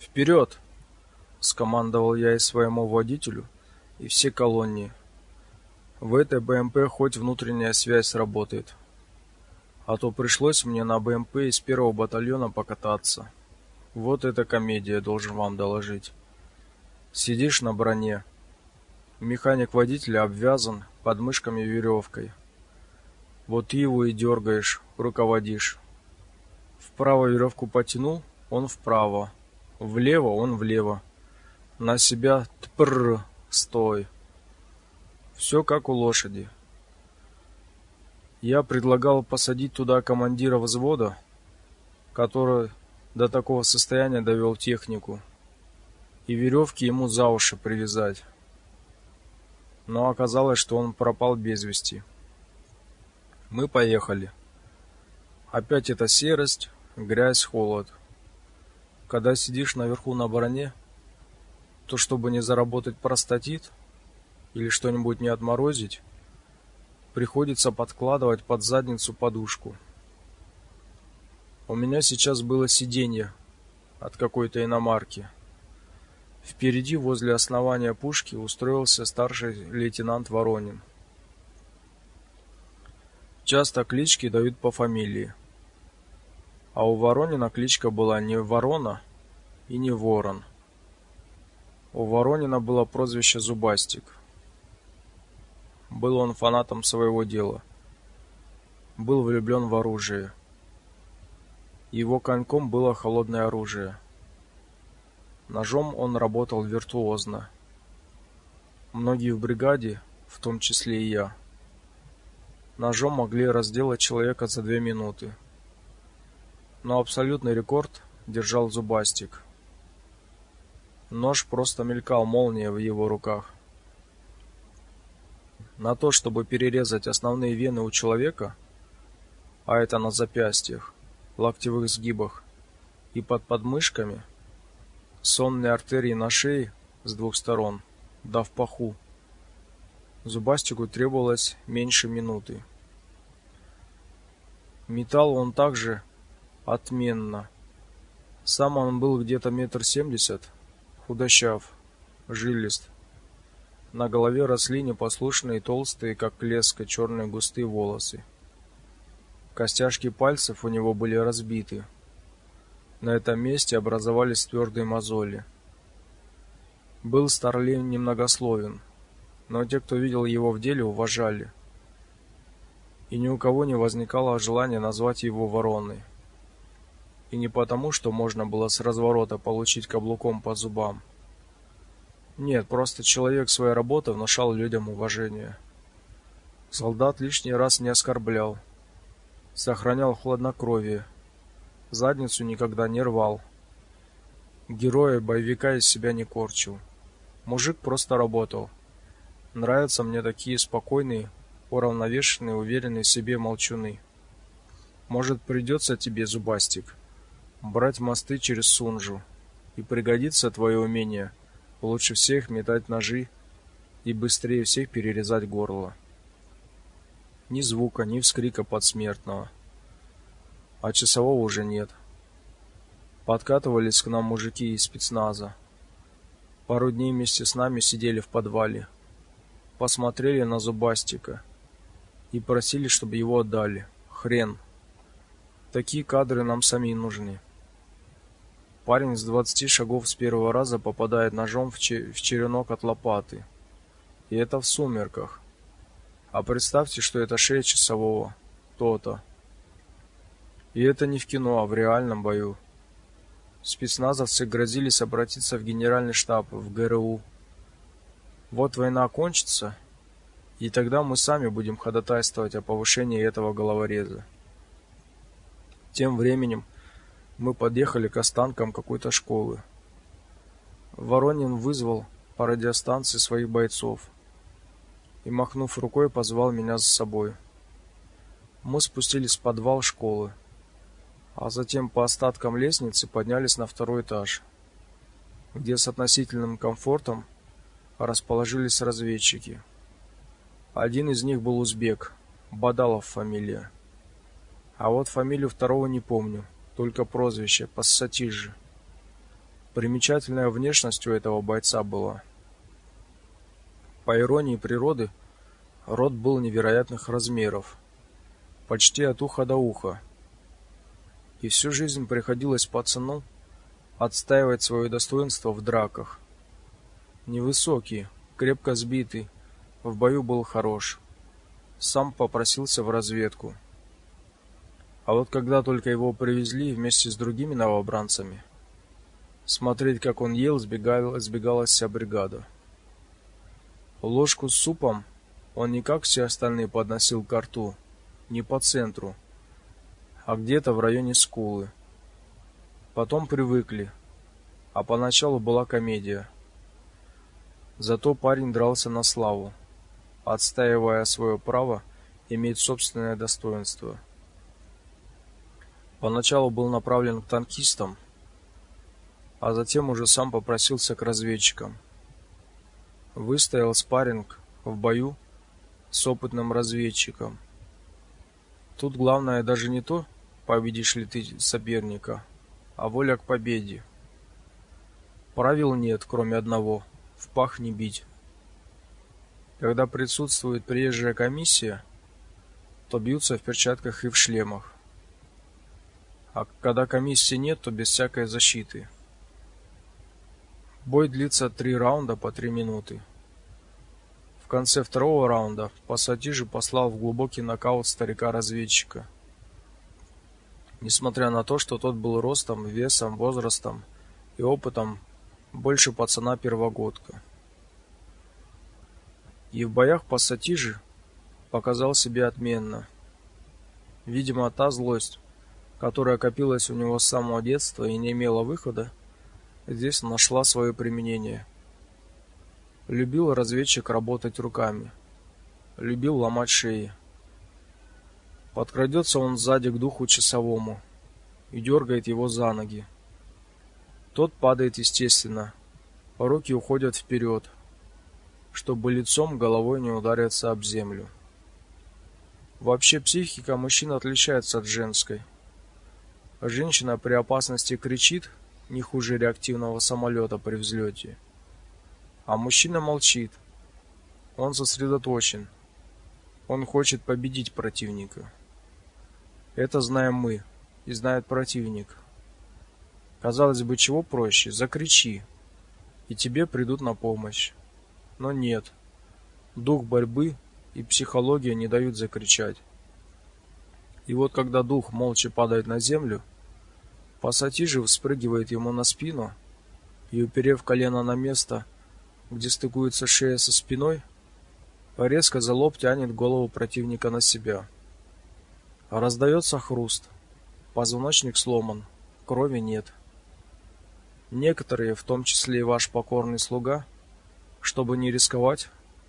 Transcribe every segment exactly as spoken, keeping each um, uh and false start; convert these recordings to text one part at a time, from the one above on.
«Вперед!» — скомандовал я и своему водителю, и всей колонне. В этой БМП хоть внутренняя связь работает. А то пришлось мне на БМП из первого батальона покататься. Вот это комедия, должен вам доложить. Сидишь на броне. Механик водителя обвязан подмышками веревкой. Вот ты его и дергаешь, руководишь. Вправо веревку потянул, он вправо. Влево он влево. На себя тпрр, стой. Все как у лошади. Я предлагал посадить туда командира взвода, который до такого состояния довел технику, и веревки ему за уши привязать. Но оказалось, что он пропал без вести. Мы поехали. Опять эта серость, грязь, холод. Когда сидишь наверху на броне, то чтобы не заработать простатит или что-нибудь не отморозить, приходится подкладывать под задницу подушку. У меня сейчас было сиденье от какой-то иномарки. Впереди, возле основания пушки, устроился старший лейтенант Воронин. Часто клички дают по фамилии. А у Воронина кличка была не Ворона и не Ворон. У Воронина было прозвище Зубастик. Был он фанатом своего дела. Был влюблен в оружие. Его коньком было холодное оружие. Ножом он работал виртуозно. Многие в бригаде, в том числе и я, ножом могли разделать человека за две минуты. Но абсолютный рекорд держал Зубастик. Нож просто мелькал молнией в его руках. На то, чтобы перерезать основные вены у человека, а это на запястьях, локтевых сгибах и под подмышками, сонные артерии на шее с двух сторон, да в паху, Зубастику требовалось меньше минуты. Металл он также отменно. Сам он был где-то метр семьдесят, худощав, жилист. На голове росли непослушные, толстые, как леска, черные густые волосы. Костяшки пальцев у него были разбиты. На этом месте образовались твердые мозоли. Был старлей немногословен, но те, кто видел его в деле, уважали. И ни у кого не возникало желания назвать его Вороной. И не потому, что можно было с разворота получить каблуком по зубам. Нет, просто человек своей работой внушал людям уважение. Солдат лишний раз не оскорблял, сохранял хладнокровие, задницу никогда не рвал. Героя боевика из себя не корчил. Мужик просто работал. Нравятся мне такие спокойные, уравновешенные, уверенные в себе молчуны. Может, придется тебе, Зубастик, брать мосты через Сунжу, и пригодится твое умение лучше всех метать ножи и быстрее всех перерезать горло. Ни звука, ни вскрика подсмертного. А часового уже нет. Подкатывались к нам мужики из спецназа. Пару дней вместе с нами сидели в подвале. Посмотрели на Зубастика и просили, чтобы его отдали. Хрен. Такие кадры нам самим нужны. Парень с двадцати шагов с первого раза попадает ножом в, че- в черенок от лопаты. И это в сумерках. А представьте, что это шея часового. То-то. И это не в кино, а в реальном бою. Спецназовцы грозились обратиться в генеральный штаб, в ГРУ. Вот война кончится, и тогда мы сами будем ходатайствовать о повышении этого головореза. Тем временем мы подъехали к останкам какой-то школы. Воронин вызвал по радиостанции своих бойцов и, махнув рукой, позвал меня за собой. Мы спустились в подвал школы, а затем по остаткам лестницы поднялись на второй этаж, где с относительным комфортом расположились разведчики. Один из них был узбек, Бадалов фамилия. А вот фамилию второго не помню, только прозвище Пассатижи. Примечательная внешность у этого бойца была. По иронии природы, рот был невероятных размеров, почти от уха до уха. И всю жизнь приходилось пацану отстаивать свое достоинство в драках. Невысокий, крепко сбитый, в бою был хорош. Сам попросился в разведку. А вот когда только его привезли вместе с другими новобранцами, смотреть, как он ел, сбегала, сбегалась вся бригада. Ложку с супом он не как все остальные подносил ко рту, не по центру, а где-то в районе скулы. Потом привыкли, а поначалу была комедия. Зато парень дрался на славу, отстаивая свое право иметь собственное достоинство. Поначалу был направлен к танкистам, а затем уже сам попросился к разведчикам. Выстоял спарринг в бою с опытным разведчиком. Тут главное даже не то, победишь ли ты соперника, а воля к победе. Правил нет, кроме одного: в пах не бить. Когда присутствует приезжая комиссия, то бьются в перчатках и в шлемах. А когда комиссии нет, то без всякой защиты. Бой длится три раунда по три минуты. В конце второго раунда Пассатижи послал в глубокий нокаут старика-разведчика. Несмотря на то, что тот был ростом, весом, возрастом и опытом больше пацана-первогодка. И в боях Пассатижи показал себя отменно. Видимо, та злость, которая копилась у него с самого детства и не имела выхода, здесь нашла свое применение. Любил разведчик работать руками, любил ломать шеи. Подкрадется он сзади к духу часовому и дергает его за ноги. Тот падает естественно, руки уходят вперед, чтобы лицом головой не удариться об землю. Вообще психика мужчин отличается от женской. Женщина при опасности кричит не хуже реактивного самолета при взлете. А мужчина молчит. Он сосредоточен. Он хочет победить противника. Это знаем мы, и знает противник. Казалось бы, чего проще: закричи, и тебе придут на помощь. Но нет. Дух борьбы и психология не дают закричать. И вот когда дух молча падает на землю, Пассатижи вспрыгивает ему на спину и, уперев колено на место, где стыкуется шея со спиной, резко за лоб тянет голову противника на себя. Раздается хруст. Позвоночник сломан, крови нет. Некоторые, в том числе и ваш покорный слуга, чтобы не рисковать,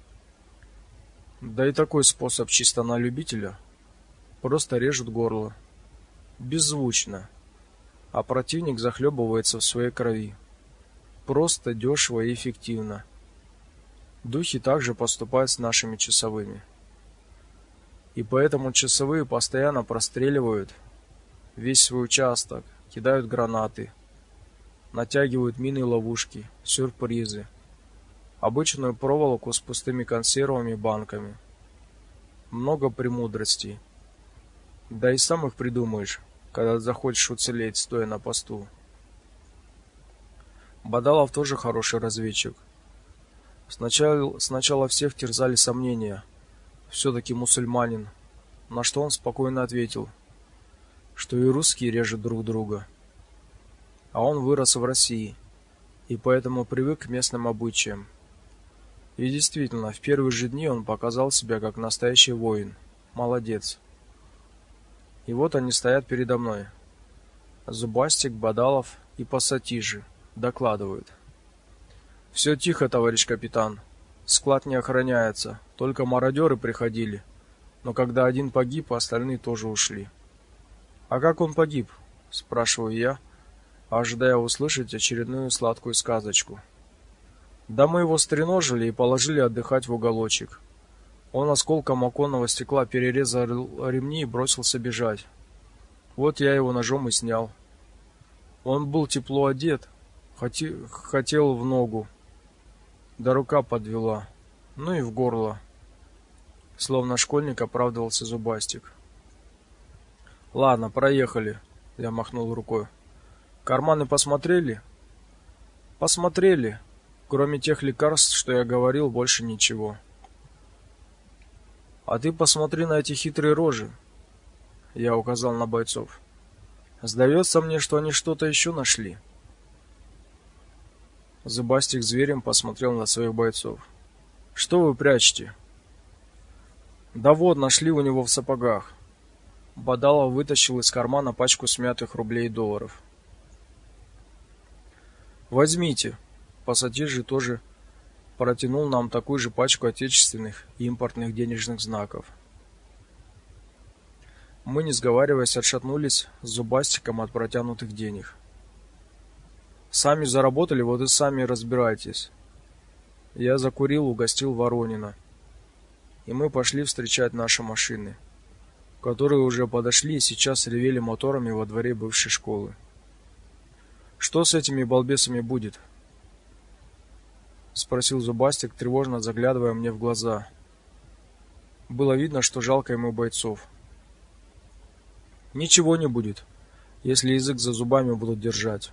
да и такой способ чисто на любителя, просто режут горло. Беззвучно. А противник захлебывается в своей крови. Просто, дешево и эффективно. Духи также поступают с нашими часовыми. И поэтому часовые постоянно простреливают весь свой участок, кидают гранаты, натягивают мины-ловушки, сюрпризы, обычную проволоку с пустыми консервами и банками. Много премудростей. Да и сам их придумаешь, когда захочешь уцелеть, стоя на посту. Бадалов тоже хороший разведчик. Сначала, сначала всех терзали сомнения. Все-таки мусульманин. На что он спокойно ответил, что и русские режут друг друга. А он вырос в России, и поэтому привык к местным обычаям. И действительно, в первые же дни он показал себя как настоящий воин. Молодец. И вот они стоят передо мной. Зубастик, Бадалов и Пассатижи докладывают. Все тихо, товарищ капитан. Склад не охраняется, только мародеры приходили. Но когда один погиб, остальные тоже ушли. А как он погиб? Спрашиваю я, ожидая услышать очередную сладкую сказочку. Да мы его стреножили и положили отдыхать в уголочек. Он осколком оконного стекла перерезал ремни и бросился бежать. Вот я его ножом и снял. Он был тепло одет, Хоте- Хотел в ногу, да рука подвела, ну и в горло. Словно школьник оправдывался Зубастик. Ладно, проехали, я махнул рукой. Карманы посмотрели? Посмотрели. Кроме тех лекарств, что я говорил, больше ничего. А ты посмотри на эти хитрые рожи, я указал на бойцов. Сдается мне, что они что-то еще нашли. Зубастик зверем посмотрел на своих бойцов. Что вы прячете? Да вот, нашли у него в сапогах. Бадалов вытащил из кармана пачку смятых рублей и долларов. Возьмите. Пассатижи тоже протянул нам такую же пачку отечественных и импортных денежных знаков. Мы, не сговариваясь, отшатнулись с Зубастиком от протянутых денег. Сами заработали, вот и сами разбирайтесь. Я закурил, угостил Воронина. И мы пошли встречать наши машины, которые уже подошли и сейчас ревели моторами во дворе бывшей школы. Что с этими балбесами будет? Спросил Зубастик, тревожно заглядывая мне в глаза. Было видно, что жалко ему бойцов. Ничего не будет, если язык за зубами будут держать.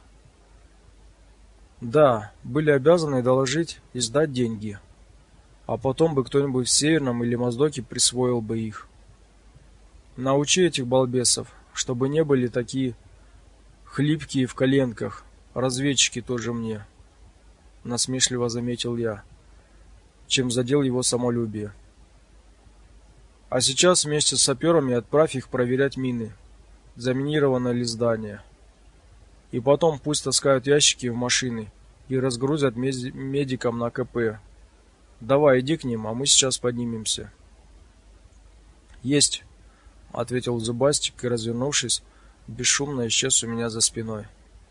Да, были обязаны доложить и сдать деньги, а потом бы кто-нибудь в Северном или Моздоке присвоил бы их. Научи этих балбесов, чтобы не были такие хлипкие в коленках, разведчики тоже мне, насмешливо заметил я, чем задел его самолюбие. А сейчас вместе с саперами отправь их проверять мины, заминировано ли здание. И потом пусть таскают ящики в машины и разгрузят медикам на КП. Давай, иди к ним, а мы сейчас поднимемся. Есть, ответил Зубастик и, развернувшись, бесшумно исчез у меня за спиной.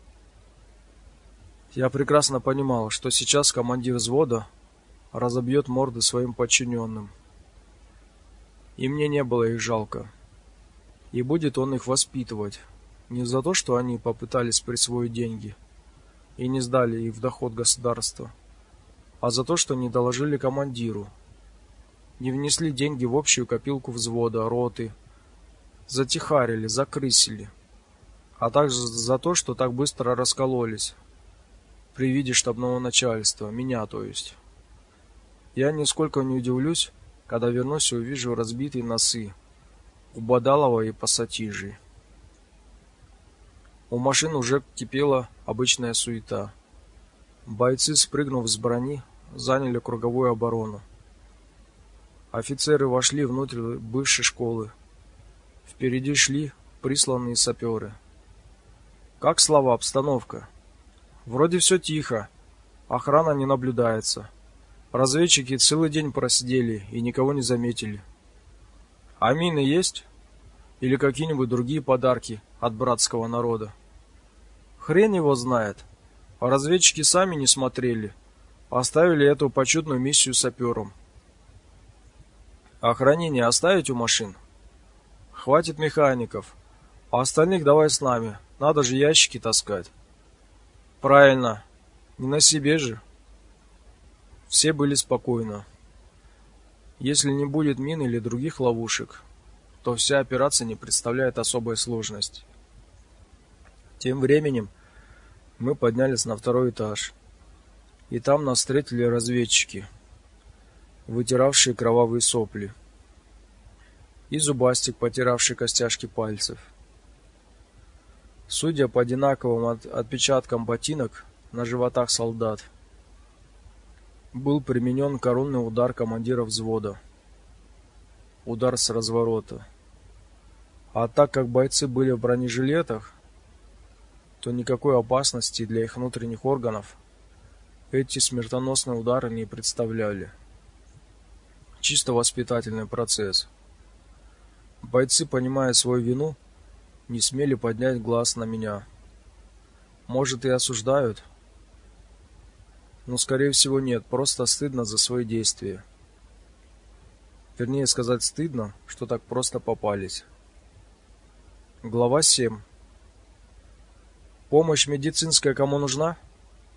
Я прекрасно понимал, что сейчас командир взвода разобьет морды своим подчиненным. И мне не было их жалко. И будет он их воспитывать не за то, что они попытались присвоить деньги и не сдали их в доход государства, а за то, что не доложили командиру, не внесли деньги в общую копилку взвода, роты, затихарили, закрысили, а также за то, что так быстро раскололись при виде штабного начальства, меня, то есть. Я нисколько не удивлюсь, когда вернусь и увижу разбитые носы у Бадалова и Пассатижи. У машин уже кипела обычная суета. Бойцы, спрыгнув с брони, заняли круговую оборону. Офицеры вошли внутрь бывшей школы. Впереди шли присланные саперы. Как слова, обстановка? Вроде все тихо. Охрана не наблюдается. Разведчики целый день просидели и никого не заметили. А мины есть? Или какие-нибудь другие подарки от братского народа? Хрен его знает. А разведчики сами не смотрели. Оставили эту почетную миссию саперам. Охранение оставить у машин? Хватит механиков. А остальных давай с нами. Надо же ящики таскать. Правильно. Не на себе же. Все были спокойны. Если не будет мин или других ловушек, то вся операция не представляет особой сложности. Тем временем мы поднялись на второй этаж, и там нас встретили разведчики, вытиравшие кровавые сопли, и Зубастик, потиравший костяшки пальцев. Судя по одинаковым от- отпечаткам ботинок на животах солдат, был применен коронный удар командира взвода. Удар с разворота. А так как бойцы были в бронежилетах, то никакой опасности для их внутренних органов эти смертоносные удары не представляли. Чисто воспитательный процесс. Бойцы, понимая свою вину, не смели поднять глаз на меня. Может, и осуждают, но, скорее всего, нет, просто стыдно за свои действия. Вернее сказать, стыдно, что так просто попались. Глава семь. Помощь медицинская кому нужна?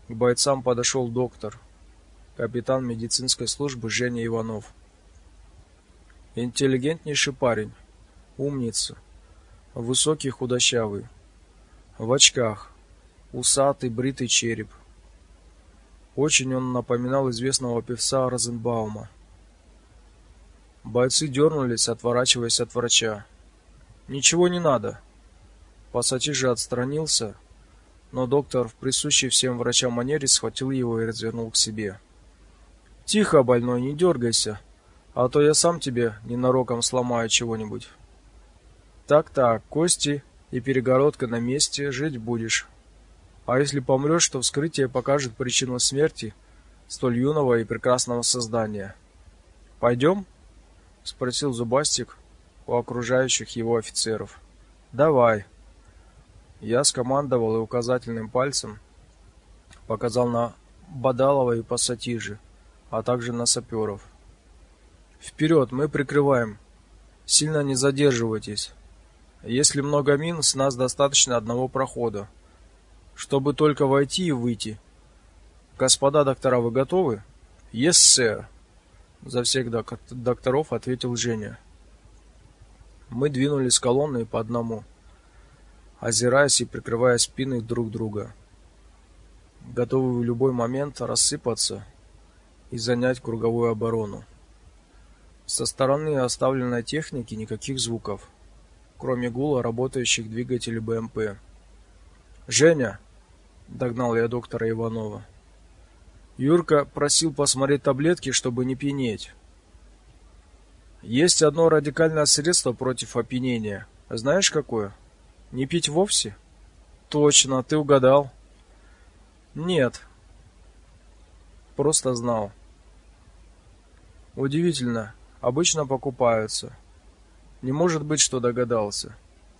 К бойцам подошел доктор, капитан медицинской службы Женя Иванов. Интеллигентнейший парень, умница, высокий, худощавый, в очках, усатый, бритый череп. Очень он напоминал известного певца Розенбаума. Бойцы дернулись, отворачиваясь от врача. Ничего не надо. Пассатижи отстранился, но доктор в присущей всем врачам манере схватил его и развернул к себе. Тихо, больной, не дергайся, а то я сам тебе ненароком сломаю чего-нибудь. Так-так, кости и перегородка на месте, жить будешь. А если помрешь, то вскрытие покажет причину смерти столь юного и прекрасного создания. Пойдем? — спросил Зубастик у окружающих его офицеров. Давай. Я скомандовал и указательным пальцем показал на Бадалова и Пассатижи, а также на саперов. Вперед, мы прикрываем. Сильно не задерживайтесь. Если много мин, с нас достаточно одного прохода, чтобы только войти и выйти. Господа доктора, вы готовы? Yes, sir. За всех док- докторов ответил Женя. Мы двинулись колонной по одному, озираясь и прикрывая спины друг друга, готовые в любой момент рассыпаться и занять круговую оборону. Со стороны оставленной техники никаких звуков, кроме гула работающих двигателей БМП. «Женя!» — догнал я доктора Иванова. Юрка просил посмотреть таблетки, чтобы не пьянеть. Есть одно радикальное средство против опьянения. Знаешь какое? Не пить вовсе? Точно, ты угадал. Нет. Просто знал. Удивительно, обычно покупаются. Не может быть, что догадался.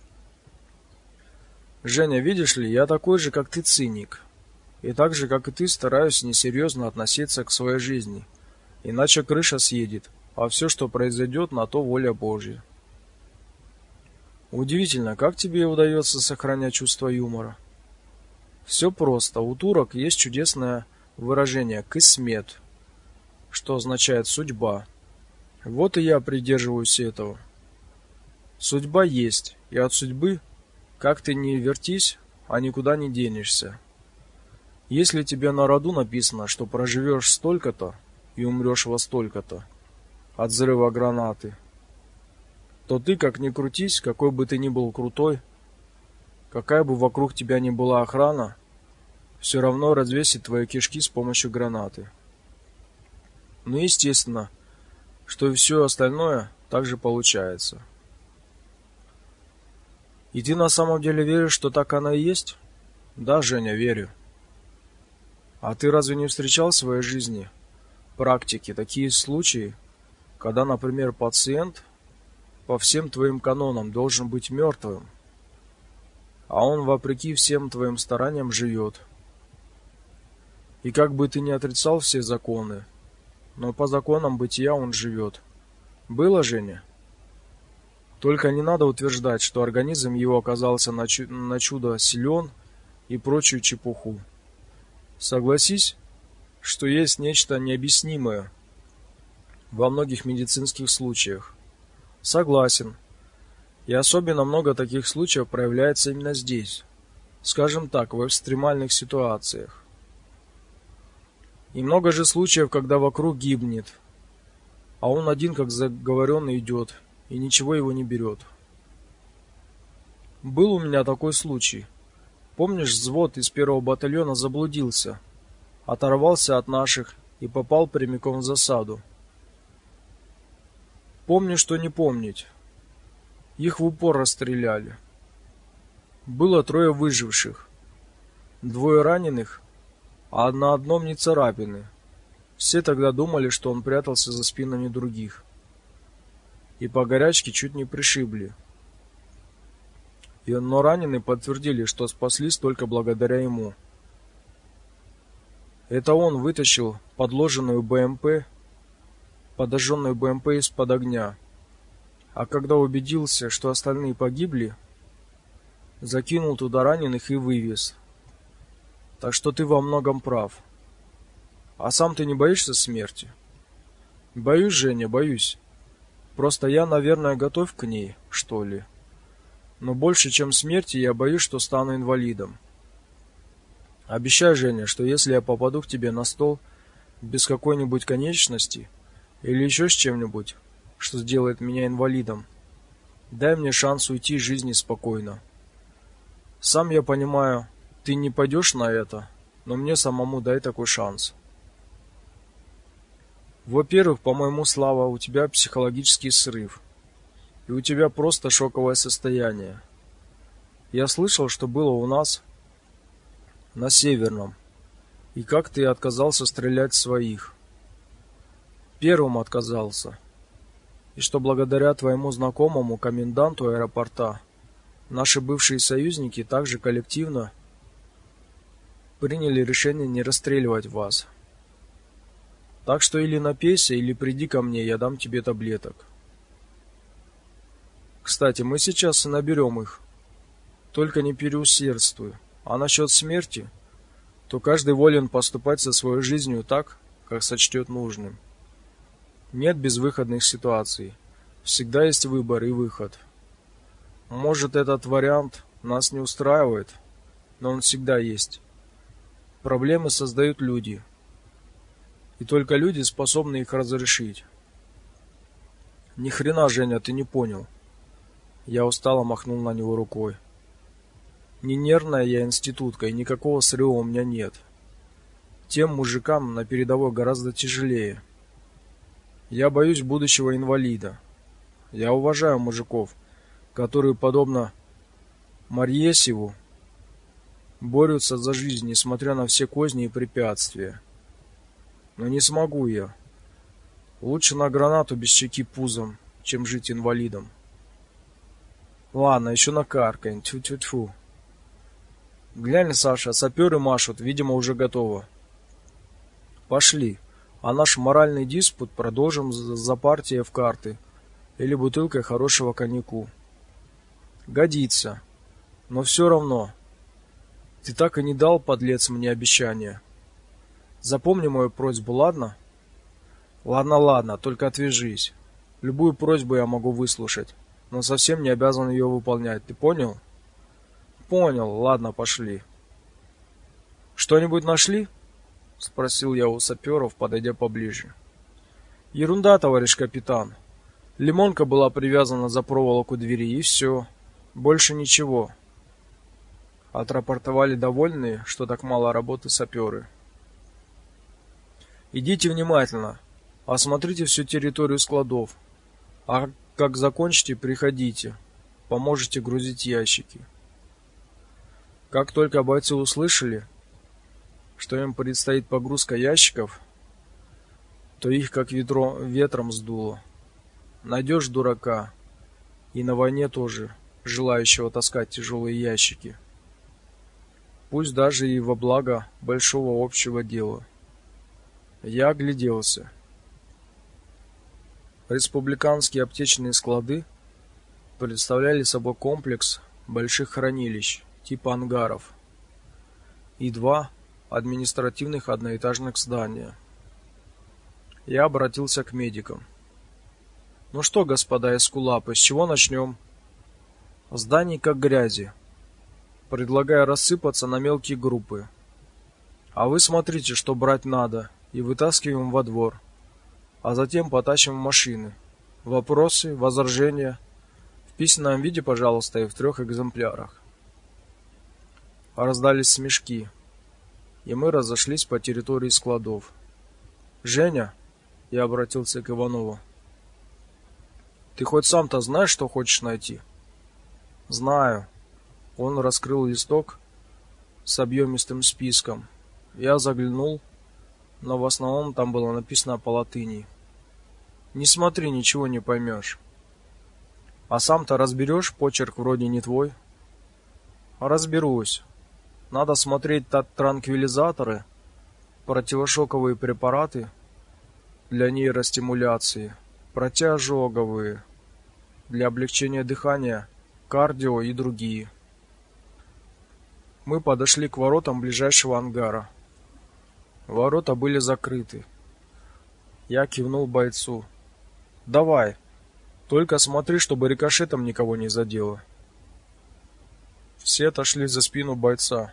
Женя, видишь ли, я такой же, как ты, циник. И так же, как и ты, стараюсь несерьезно относиться к своей жизни. Иначе крыша съедет, а все, что произойдет, на то воля Божья. Удивительно, как тебе удается сохранять чувство юмора? Все просто. У турок есть чудесное выражение «кисмет», что означает «судьба». Вот и я придерживаюсь этого. Судьба есть, и от судьбы, как ты ни вертись, а никуда не денешься. Если тебе на роду написано, что проживешь столько-то и умрешь во столько-то от взрыва гранаты, то ты, как ни крутись, какой бы ты ни был крутой, какая бы вокруг тебя ни была охрана, все равно развесит твои кишки с помощью гранаты. Ну, естественно, что и все остальное также получается. И ты на самом деле веришь, что так оно и есть? Да, Женя, верю. А ты разве не встречал в своей жизни практики такие случаи, когда, например, пациент по всем твоим канонам должен быть мертвым, а он, вопреки всем твоим стараниям, живет? И как бы ты ни отрицал все законы, но по законам бытия он живет. Было, Женя? Только не надо утверждать, что организм его оказался на, чу- на чудо силен и прочую чепуху. Согласись, что есть нечто необъяснимое во многих медицинских случаях. Согласен. И особенно много таких случаев проявляется именно здесь. Скажем так, в экстремальных ситуациях. И много же случаев, когда вокруг гибнет, а он один, как заговоренный, идет, и ничего его не берет. Был у меня такой случай. Помнишь, взвод из первого батальона заблудился, оторвался от наших и попал прямиком в засаду. Помню, что не помнить. Их в упор расстреляли. Было трое выживших, двое раненых, а на одном не царапины. Все тогда думали, что он прятался за спинами других. И по горячке чуть не пришибли. И, но раненые подтвердили, что спаслись только благодаря ему. Это он вытащил подложенную БМП, подожженную БМП из-под огня. А когда убедился, что остальные погибли, закинул туда раненых и вывез. Так что ты во многом прав. А сам ты не боишься смерти? Боюсь, Женя, боюсь. Просто я, наверное, готов к ней, что ли. Но больше, чем смерти, я боюсь, что стану инвалидом. Обещай, Женя, что если я попаду к тебе на стол без какой-нибудь конечности или еще с чем-нибудь, что сделает меня инвалидом, дай мне шанс уйти из жизни спокойно. Сам я понимаю, ты не пойдешь на это, но мне самому дай такой шанс. Во-первых, по-моему, Слава, у тебя психологический срыв. И у тебя просто шоковое состояние. Я слышал, что было у нас на Северном, и как ты отказался стрелять в своих. Первым отказался. И что благодаря твоему знакомому коменданту аэропорта наши бывшие союзники также коллективно приняли решение не расстреливать вас. Так что или напейся, или приди ко мне, я дам тебе таблеток. Кстати, мы сейчас и наберем их. Только не переусердствуй. А насчет смерти, то каждый волен поступать со своей жизнью так, как сочтет нужным. Нет безвыходных ситуаций. Всегда есть выбор и выход. Может, этот вариант нас не устраивает, но он всегда есть. Проблемы создают люди. И только люди способны их разрешить. Ни хрена, Женя, ты не понял. Я устало махнул на него рукой. Не нервная я институтка, и никакого срыва у меня нет. Тем мужикам на передовой гораздо тяжелее. Я боюсь будущего инвалида. Я уважаю мужиков, которые, подобно Марьесьеву, борются за жизнь, несмотря на все козни и препятствия. Но не смогу я. Лучше на гранату без щеки пузом, чем жить инвалидом. Ладно, еще накаркаем. Тьфу-тьфу-тьфу. Глянь, Саша, саперы машут, видимо, уже готово. Пошли. А наш моральный диспут продолжим за партией в карты или бутылкой хорошего коньяку. Годится. Но все равно. Ты так и не дал, подлец, мне обещание. Запомни мою просьбу, ладно? Ладно, ладно, только отвяжись. Любую просьбу я могу выслушать, но совсем не обязан ее выполнять. Ты понял? Понял. Ладно, пошли. Что-нибудь нашли? Спросил я у саперов, подойдя поближе. Ерунда, товарищ капитан. Лимонка была привязана за проволоку двери, и все. Больше ничего. Отрапортовали довольные, что так мало работы саперы. Идите внимательно. Осмотрите всю территорию складов. А как закончите, приходите. Поможете грузить ящики. Как только бойцы услышали, что им предстоит погрузка ящиков, то их как ветро, ветром сдуло. Найдешь дурака, и на войне тоже, желающего таскать тяжелые ящики. Пусть даже и во благо большого общего дела. Я огляделся. Республиканские аптечные склады представляли собой комплекс больших хранилищ, типа ангаров, и два административных одноэтажных здания. Я обратился к медикам. Ну что, господа эскулапы, с чего начнем? Зданий как грязи. Предлагаю рассыпаться на мелкие группы. А вы смотрите, что брать надо, и вытаскиваем во двор. А затем потащим в машины. Вопросы, возражения? В письменном виде, пожалуйста, и в трех экземплярах. Раздались смешки, и мы разошлись по территории складов. Женя, я обратился к Иванову. Ты хоть сам-то знаешь, что хочешь найти? Знаю. Он раскрыл листок с объемистым списком. Я заглянул, но в основном там было написано по латыни. Не смотри, ничего не поймешь. А сам-то разберешь, почерк вроде не твой. Разберусь. Надо смотреть транквилизаторы, противошоковые препараты для нейростимуляции, протиожоговые, для облегчения дыхания, кардио и другие. Мы подошли к воротам ближайшего ангара. Ворота были закрыты. Я кивнул бойцу. «Давай, только смотри, чтобы рикошетом никого не задело». Все отошли за спину бойца.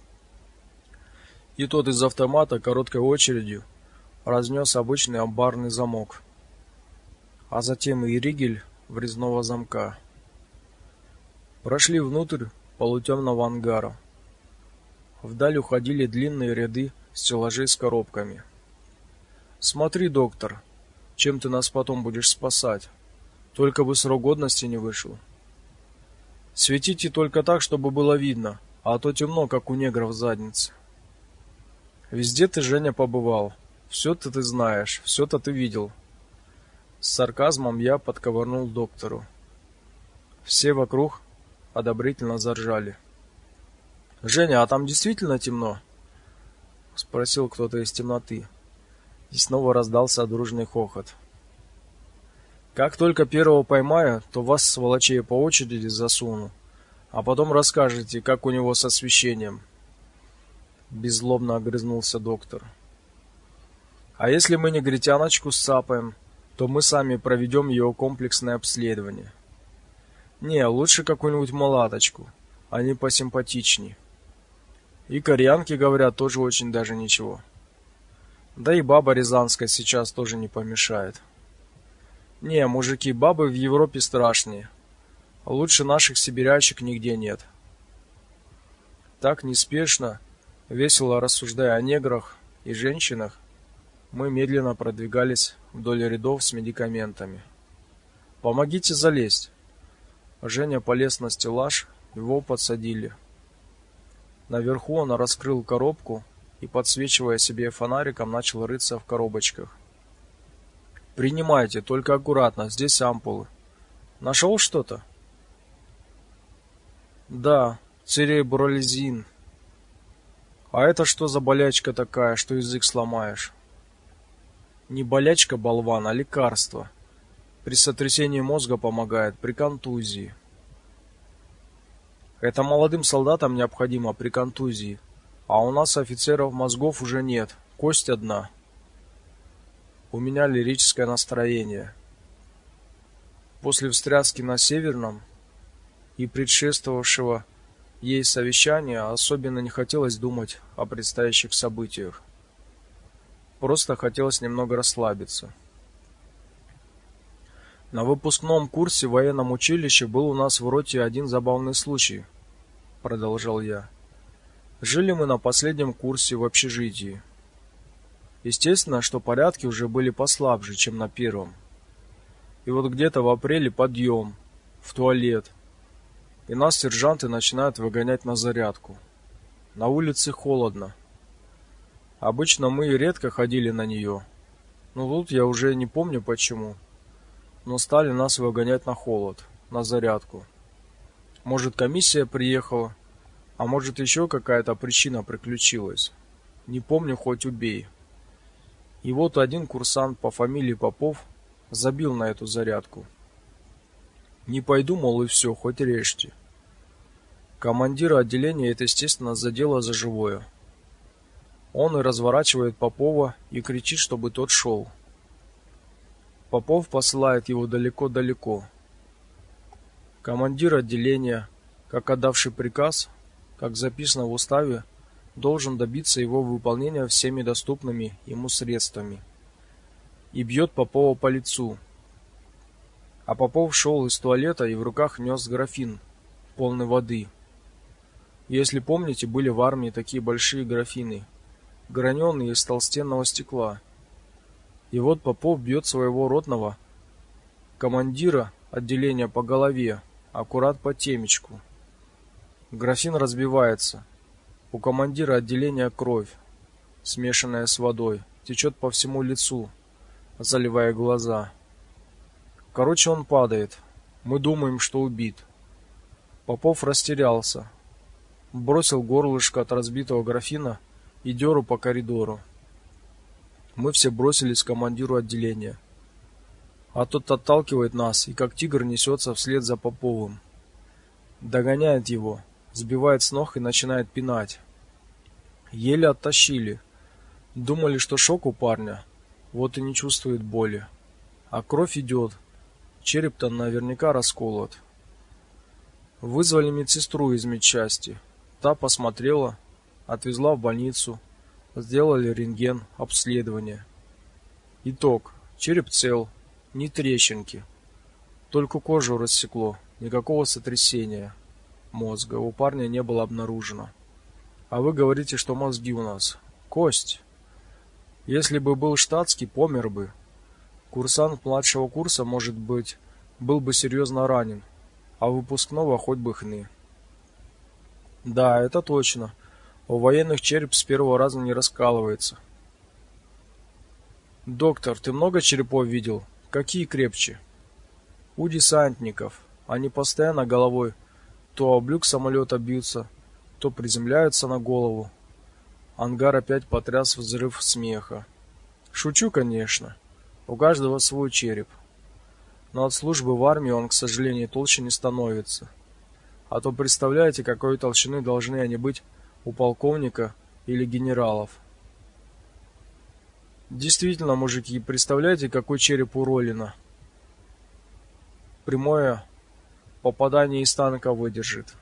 И тот из автомата короткой очередью разнес обычный амбарный замок, а затем и ригель врезного замка. Прошли внутрь полутемного ангара. Вдаль уходили длинные ряды стеллажей с коробками. «Смотри, доктор, чем ты нас потом будешь спасать? Только бы срок годности не вышел. Светите только так, чтобы было видно, а то темно, как у негров в заднице. Везде ты, Женя, побывал. Все-то ты знаешь, все-то ты видел». С сарказмом я подковырнул доктору. Все вокруг одобрительно заржали. «Женя, а там действительно темно?» — спросил кто-то из темноты. И снова раздался дружный хохот. «Как только первого поймаю, то вас, сволочей, по очереди засуну, а потом расскажете, как у него с освещением». Беззлобно огрызнулся доктор. «А если мы негритяночку сцапаем, то мы сами проведем ее комплексное обследование. Не, лучше какую-нибудь мулаточку, они посимпатичней. И кореянки, говорят, тоже очень даже ничего. Да и баба рязанская сейчас тоже не помешает. Не, мужики, бабы в Европе страшнее. Лучше наших сибирячек нигде нет». Так неспешно, весело рассуждая о неграх и женщинах, мы медленно продвигались вдоль рядов с медикаментами. «Помогите залезть». Женя полез на стеллаж, его подсадили. Наверху он раскрыл коробку и, подсвечивая себе фонариком, начал рыться в коробочках. «Принимайте, только аккуратно, здесь ампулы. Нашел что-то?» «Да, церебролизин». «А это что за болячка такая, что язык сломаешь?» «Не болячка, болван, а лекарство. При сотрясении мозга помогает, при контузии». «Это молодым солдатам необходимо при контузии, а у нас офицеров мозгов уже нет, кость одна». У меня лирическое настроение. После встряски на Северном и предшествовавшего ей совещания особенно не хотелось думать о предстоящих событиях. Просто хотелось немного расслабиться. На выпускном курсе в военном училище был у нас в роте один забавный случай, продолжал я. Жили мы на последнем курсе в общежитии. Естественно, что порядки уже были послабже, чем на первом. И вот где-то в апреле подъем, в туалет, и нас сержанты начинают выгонять на зарядку. На улице холодно. Обычно мы редко ходили на нее, но тут я уже не помню почему, но стали нас выгонять на холод, на зарядку. Может, комиссия приехала, а может, еще какая-то причина приключилась. Не помню, хоть убей. И вот один курсант по фамилии Попов забил на эту зарядку. Не пойду, мол, и все, хоть режьте. Командира отделения это, естественно, задело за живое. Он и разворачивает Попова и кричит, чтобы тот шел. Попов посылает его далеко-далеко. Командир отделения, как отдавший приказ, как записано в уставе, должен добиться его выполнения всеми доступными ему средствами. И бьет Попова по лицу. А Попов шел из туалета и в руках нес графин, полный воды. Если помните, были в армии такие большие графины, граненые из толстенного стекла. И вот Попов бьет своего ротного командира отделения по голове, аккурат по темечку. Графин разбивается. У командира отделения кровь, смешанная с водой, течет по всему лицу, заливая глаза. Короче, он падает. Мы думаем, что убит. Попов растерялся, бросил горлышко от разбитого графина и дёру по коридору. Мы все бросились к командиру отделения. А тот отталкивает нас и как тигр несется вслед за Поповым. Догоняет его, Сбивает с ног и начинает пинать. Еле оттащили. Думали, что шок у парня, вот и не чувствует боли. А кровь идет. Череп-то наверняка расколот. Вызвали медсестру из медчасти. Та посмотрела, отвезла в больницу. Сделали рентген, обследование. Итог. Череп цел, ни трещинки. Только кожу рассекло, никакого сотрясения мозга у парня не было обнаружено. А вы говорите, что мозги у нас. Кость. Если бы был штатский, помер бы. Курсант младшего курса, может быть, был бы серьезно ранен, а выпускного хоть бы хны. Да, это точно. У военных череп с первого раза не раскалывается. Доктор, ты много черепов видел? Какие крепче? У десантников. Они постоянно головой то об люк самолета бьются, то приземляются на голову. Ангар опять потряс взрыв смеха. Шучу, конечно. У каждого свой череп. Но от службы в армии он, к сожалению, толще не становится. А то представляете, какой толщины должны они быть у полковника или генералов. Действительно, мужики, представляете, какой череп у Ролина? Прямое попадание из танка выдержит.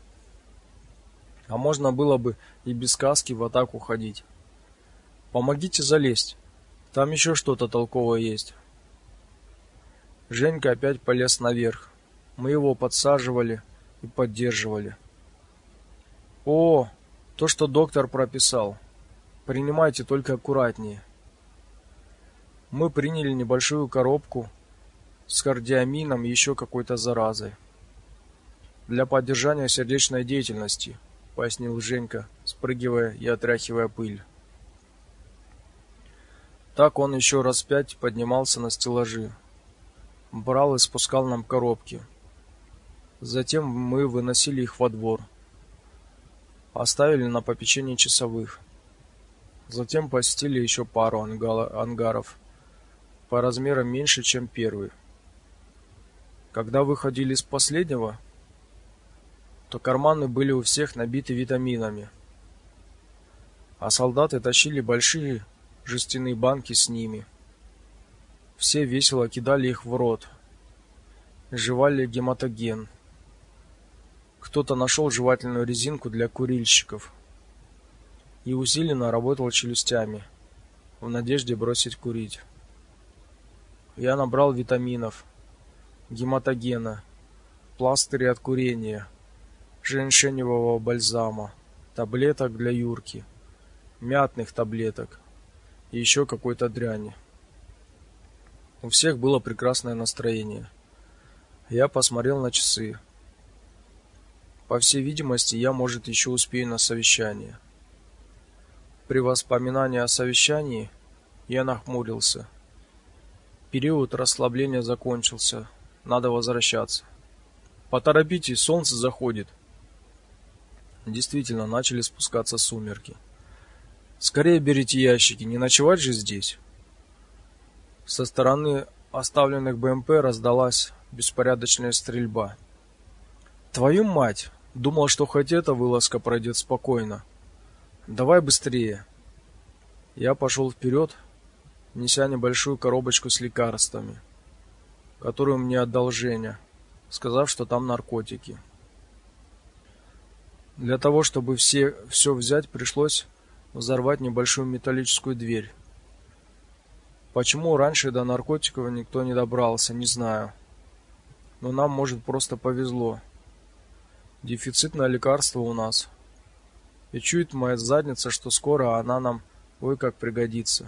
А можно было бы и без каски в атаку ходить. Помогите залезть. Там еще что-то толковое есть. Женька опять полез наверх. Мы его подсаживали и поддерживали. О, то, что доктор прописал. Принимайте только аккуратнее. Мы приняли небольшую коробку с кардиамином и еще какой-то заразой. Для поддержания сердечной деятельности, пояснил Женька, спрыгивая и отряхивая пыль. Так он еще раз пять поднимался на стеллажи, брал и спускал нам коробки. Затем мы выносили их во двор, оставили на попечение часовых. Затем посетили еще пару ангаров, по размерам меньше, чем первый. Когда выходили из последнего, то карманы были у всех набиты витаминами, а солдаты тащили большие жестяные банки с ними. Все весело кидали их в рот, жевали гематоген. Кто-то нашел жевательную резинку для курильщиков и усиленно работал челюстями в надежде бросить курить. Я набрал витаминов, гематогена, пластыри от курения, женьшеневого бальзама, таблеток для Юрки, мятных таблеток и еще какой-то дряни. У всех было прекрасное настроение. Я посмотрел на часы. По всей видимости, я, может, еще успею на совещание. При воспоминании о совещании я нахмурился. Период расслабления закончился. Надо возвращаться. Поторопитесь, солнце заходит. Действительно, начали спускаться сумерки. Скорее берите ящики, не ночевать же здесь. Со стороны оставленных БМП раздалась беспорядочная стрельба. Твою мать! Думал, что хоть эта вылазка пройдет спокойно. Давай быстрее. Я пошел вперед, неся небольшую коробочку с лекарствами, которую мне отдал Женя, сказав, что там наркотики. Для того, чтобы все все взять, пришлось взорвать небольшую металлическую дверь. Почему раньше до наркотиков никто не добрался, не знаю. Но нам, может, просто повезло. Дефицитное лекарство у нас. И чует моя задница, что скоро она нам ой как пригодится.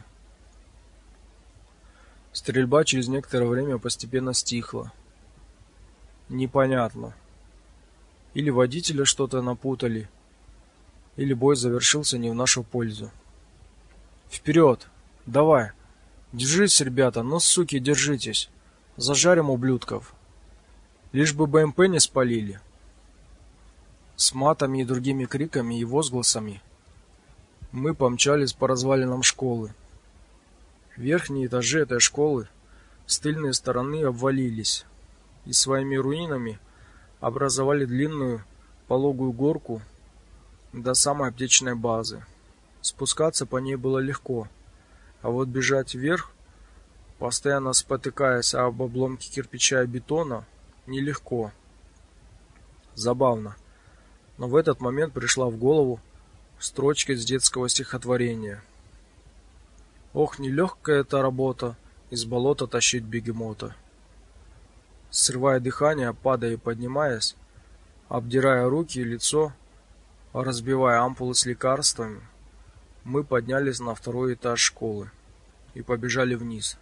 Стрельба через некоторое время постепенно стихла. Непонятно. Или водителя что-то напутали, или бой завершился не в нашу пользу. Вперед! Давай! Держитесь, ребята, ну, суки, держитесь! Зажарим ублюдков! Лишь бы БМП не спалили. С матами и другими криками и возгласами мы помчались по развалинам школы. Верхние этажи этой школы с тыльной стороны обвалились и своими руинами образовали длинную пологую горку до самой аптечной базы. Спускаться по ней было легко, а вот бежать вверх, постоянно спотыкаясь об обломки кирпича и бетона, нелегко. Забавно, но в этот момент пришла в голову строчка из детского стихотворения. Ох, нелегкая эта работа, из болота тащить бегемота. Срывая дыхание, падая и поднимаясь, обдирая руки и лицо, разбивая ампулы с лекарствами, мы поднялись на второй этаж школы и побежали вниз.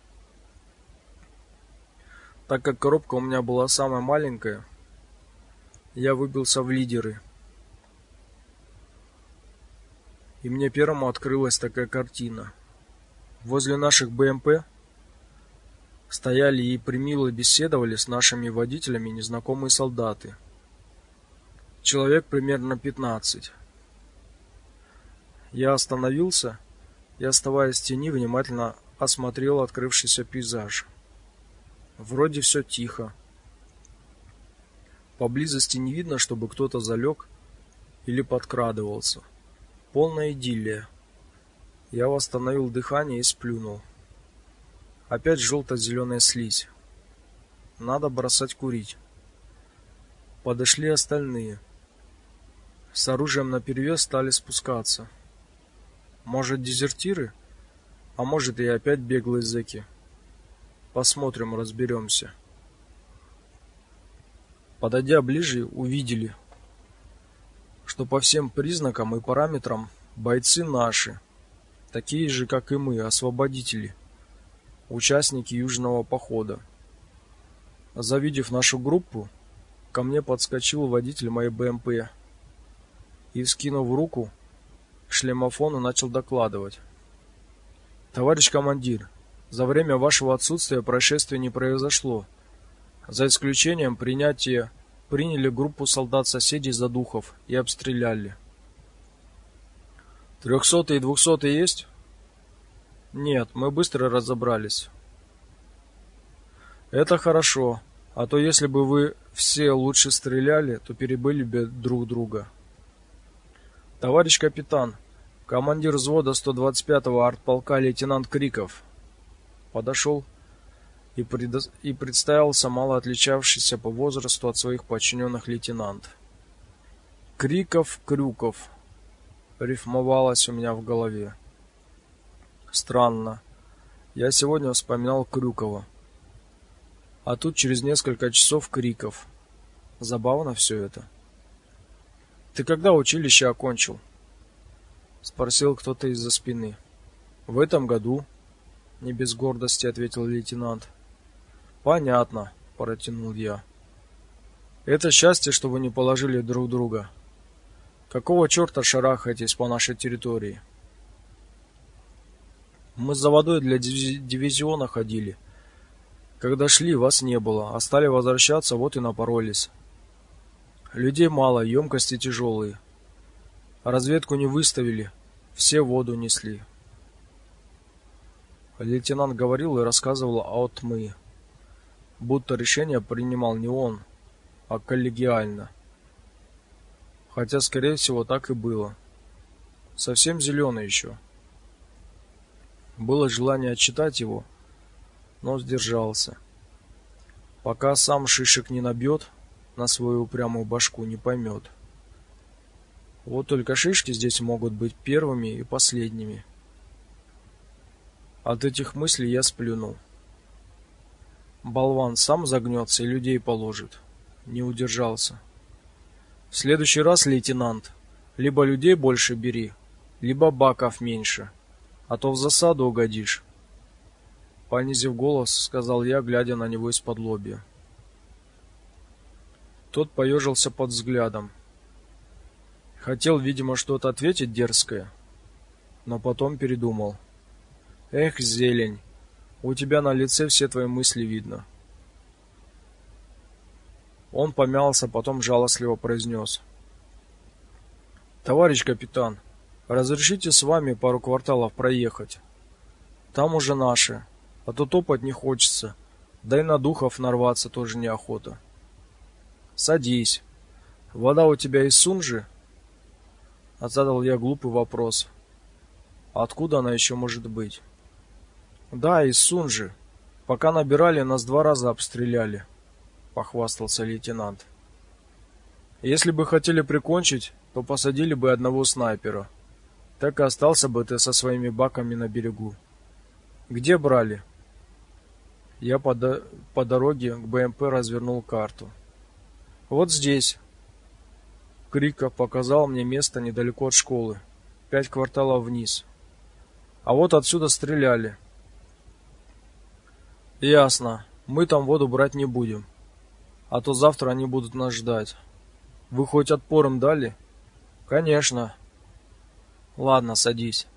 Так как коробка у меня была самая маленькая, я выбился в лидеры. И мне первому открылась такая картина. Возле наших БМП стояли и примило беседовали с нашими водителями незнакомые солдаты. Человек примерно пятнадцать. Я остановился и, оставаясь в тени, внимательно осмотрел открывшийся пейзаж. Вроде все тихо. Поблизости не видно, чтобы кто-то залег или подкрадывался. Полная идиллия. Я восстановил дыхание и сплюнул. Опять желто-зеленая слизь. Надо бросать курить. Подошли остальные. С оружием наперевес стали спускаться. Может, дезертиры? А может, и опять беглые зэки. Посмотрим, разберемся. Подойдя ближе, увидели, что по всем признакам и параметрам бойцы наши, такие же, как и мы, освободители, участники южного похода. Завидев нашу группу, ко мне подскочил водитель моей БМП и, вскинув руку к шлемофону, начал докладывать. Товарищ командир, за время вашего отсутствия происшествия не произошло. За исключением принятия приняли группу солдат-соседей за духов и обстреляли. Трехсотый и двухсотый есть? Нет, мы быстро разобрались. Это хорошо, а то если бы вы все лучше стреляли, то перебили бы друг друга. Товарищ капитан, командир взвода сто двадцать пятого артполка лейтенант Криков подошел и, предо... и представился мало отличавшийся по возрасту от своих подчиненных лейтенант. Криков, Крюков рифмовалось у меня в голове. Странно. Я сегодня вспоминал Крюкова. А тут через несколько часов Криков. Забавно все это. Ты когда училище окончил? Спросил кто-то из-за спины. В этом году, не без гордости ответил лейтенант. Понятно, протянул я. Это счастье, что вы не положили друг друга. Какого черта шарахаетесь по нашей территории? Мы за водой для дивизиона ходили. Когда шли, вас не было, а стали возвращаться, вот и напоролись. Людей мало, емкости тяжелые. Разведку не выставили, все воду несли. Лейтенант говорил и рассказывал о тьме, будто решение принимал не он, а коллегиально. Хотя, скорее всего, так и было. Совсем зеленый еще. Было желание отчитать его, но сдержался. Пока сам шишек не набьет, на свою упрямую башку не поймет. Вот только шишки здесь могут быть первыми и последними. От этих мыслей я сплюнул. Болван сам загнется и людей положит. Не удержался. В следующий раз, лейтенант, либо людей больше бери, либо баков меньше, а то в засаду угодишь. Понизив голос, сказал я, глядя на него из-под лобья. Тот поежился под взглядом. Хотел, видимо, что-то ответить дерзкое, но потом передумал. Эх, зелень, у тебя на лице все твои мысли видно. Он помялся, потом жалостливо произнес. Товарищ капитан, разрешите с вами пару кварталов проехать? Там уже наши, а то топать не хочется, да и на духов нарваться тоже неохота. Садись. Вода у тебя из Сунжи? Задал я глупый вопрос. Откуда она еще может быть? Да, из Сунжи. Пока набирали, нас два раза обстреляли, похвастался лейтенант. Если бы хотели прикончить, то посадили бы одного снайпера. Так и остался бы ты со своими баками на берегу. Где брали? Я по, до... по дороге к БМП развернул карту. Вот здесь. Крика показал мне место недалеко от школы, пять кварталов вниз. А вот отсюда стреляли. Ясно. Мы там воду брать не будем. А то завтра они будут нас ждать. Вы хоть отпор им дали? Конечно. Ладно, садись.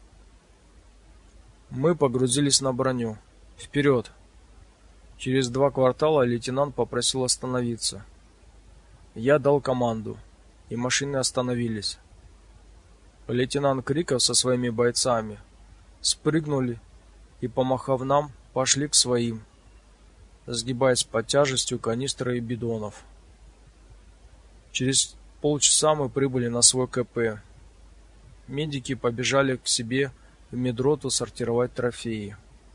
Мы погрузились на броню. Вперед. Через два квартала лейтенант попросил остановиться. Я дал команду, и машины остановились. Лейтенант Криков со своими бойцами спрыгнули и, помахав нам, пошли к своим, сгибаясь под тяжестью канистр и бидонов. Через полчаса мы прибыли на свой КП. Медики побежали к себе в медроту сортировать трофеи.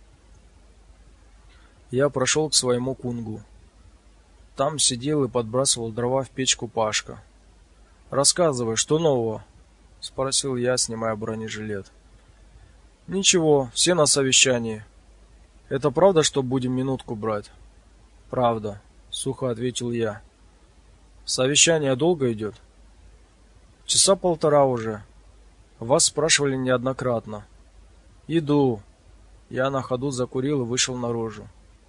Я прошел к своему кунгу. Там сидел и подбрасывал дрова в печку Пашка. «Рассказывай, что нового?» — спросил я, снимая бронежилет. «Ничего, все на совещании. Это правда, что будем минутку брать?» «Правда», — сухо ответил я. «Совещание долго идет?» «Часа полтора уже. Вас спрашивали неоднократно». «Иду». Я на ходу закурил и вышел наружу.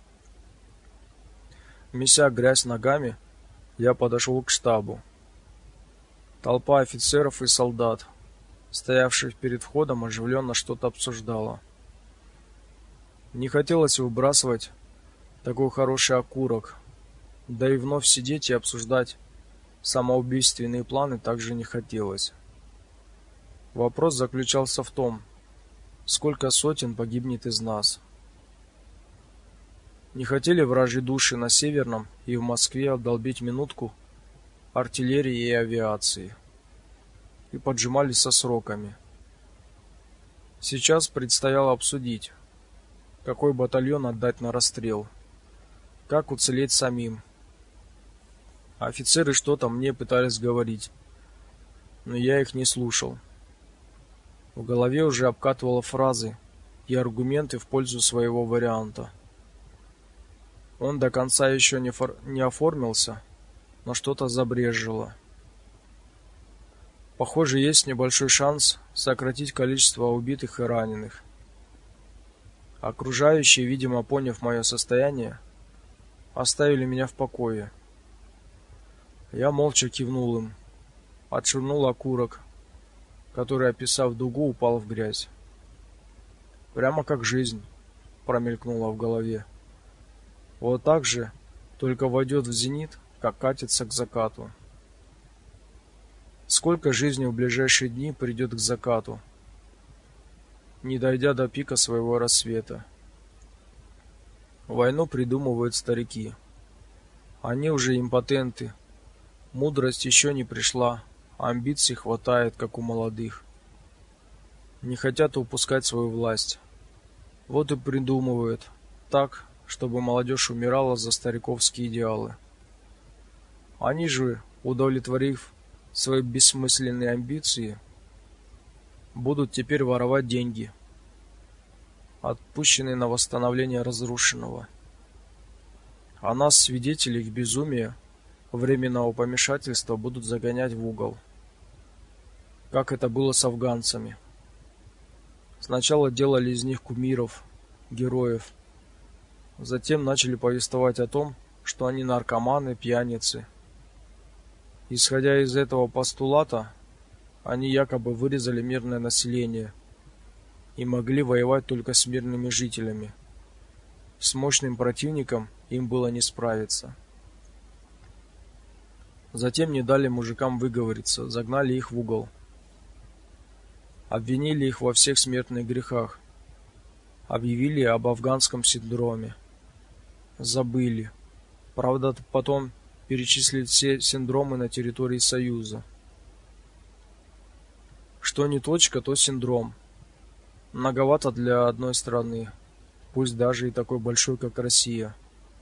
Меся грязь ногами, я подошел к штабу. Толпа офицеров и солдат, стоявших перед входом, оживленно что-то обсуждала. Не хотелось выбрасывать такой хороший окурок, да и вновь сидеть и обсуждать самоубийственные планы также не хотелось. Вопрос заключался в том, сколько сотен погибнет из нас. Не хотели вражьи души на Северном и в Москве отдолбить минутку артиллерии и авиации. И поджимались со сроками. Сейчас предстояло обсудить, какой батальон отдать на расстрел, как уцелеть самим. Офицеры что-то мне пытались говорить, но я их не слушал. В голове уже обкатывало фразы и аргументы в пользу своего варианта. Он до конца еще не, фор... не оформился, но что-то забрежило. Похоже, есть небольшой шанс сократить количество убитых и раненых. Окружающие, видимо, поняв мое состояние, оставили меня в покое. Я молча кивнул им, отшвырнул окурок, который, описав дугу, упал в грязь. Прямо как жизнь, промелькнула в голове. Вот так же, только войдет в зенит, как катится к закату. Сколько жизни в ближайшие дни придет к закату, не дойдя до пика своего рассвета. Войну придумывают старики. Они уже импотенты. Мудрость еще не пришла, а амбиций хватает, как у молодых. Не хотят упускать свою власть. Вот и придумывают так, чтобы молодежь умирала за стариковские идеалы. Они же, удовлетворив свои бессмысленные амбиции, будут теперь воровать деньги, отпущенные на восстановление разрушенного. А нас, свидетелей их безумия, временного помешательства, будут загонять в угол, как это было с афганцами. Сначала делали из них кумиров, героев, затем начали повествовать о том, что они наркоманы, пьяницы. Исходя из этого постулата, они якобы вырезали мирное население и могли воевать только с мирными жителями. С мощным противником им было не справиться. Затем не дали мужикам выговориться, загнали их в угол. Обвинили их во всех смертных грехах. Объявили об афганском синдроме. Забыли. Правда, потом перечислить все синдромы на территории Союза. Что не точка, то синдром. Многовато для одной страны, пусть даже и такой большой, как Россия.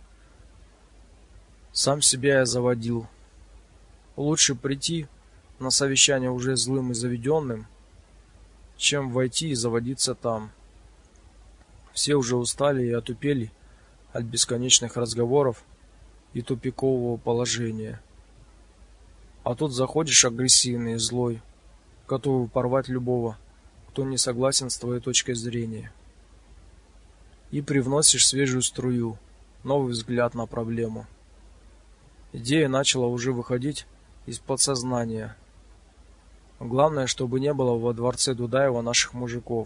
Сам себя я заводил. Лучше прийти на совещание уже злым и заведенным, чем войти и заводиться там. Все уже устали и отупели от бесконечных разговоров и тупикового положения. А тут заходишь агрессивный и злой, готовый порвать любого, кто не согласен с твоей точкой зрения. И привносишь свежую струю, новый взгляд на проблему. Идея начала уже выходить из подсознания. Главное, чтобы не было во дворце Дудаева наших мужиков.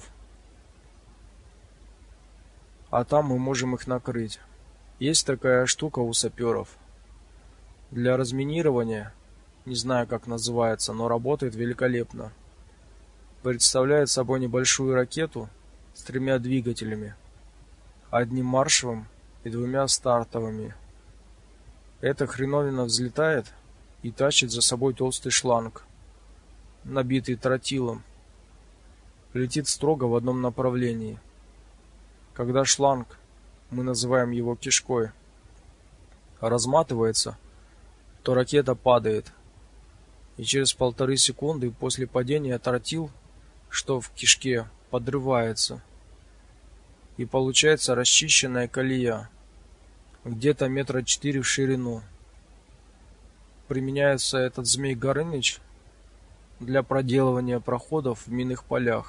А там мы можем их накрыть. Есть такая штука у саперов. Для разминирования, не знаю, как называется, но работает великолепно. Представляет собой небольшую ракету с тремя двигателями, одним маршевым и двумя стартовыми. Эта хреновина взлетает и тащит за собой толстый шланг, набитый тротилом. Летит строго в одном направлении. Когда шланг, мы называем его кишкой, разматывается, то ракета падает. И через полторы секунды после падения тротил, что в кишке, подрывается. И получается расчищенная колея, где-то метра четыре в ширину. Применяется этот Змей Горыныч для проделывания проходов в минных полях.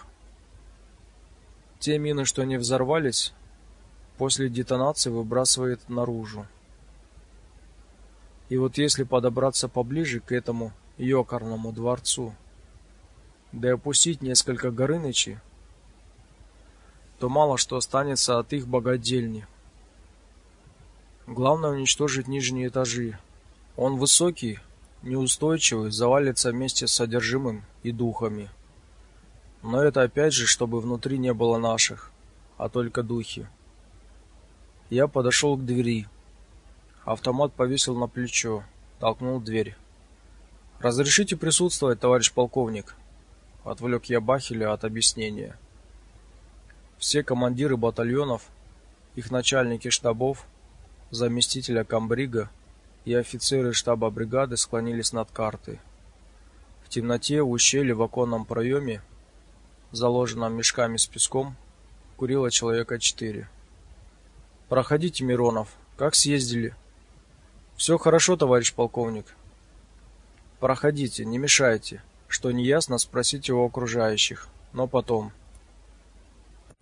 Те мины, что не взорвались, после детонации выбрасывает наружу. И вот если подобраться поближе к этому ёкарному дворцу, да и опустить несколько Горынычей, то мало что останется от их богадельни. Главное уничтожить нижние этажи. Он высокий, неустойчивый, завалится вместе с содержимым и духами. Но это опять же, чтобы внутри не было наших, а только духи. Я подошел к двери. Автомат повесил на плечо, толкнул дверь. «Разрешите присутствовать, товарищ полковник?» Отвлек я Бахеля от объяснения. Все командиры батальонов, их начальники штабов, заместителя комбрига и офицеры штаба бригады склонились над картой. В темноте у ущелья в оконном проеме, заложенном мешками с песком, курило человека четыре. «Проходите, Миронов. Как съездили?» «Все хорошо, товарищ полковник». «Проходите, не мешайте. Что не ясно, спросите у окружающих, но потом».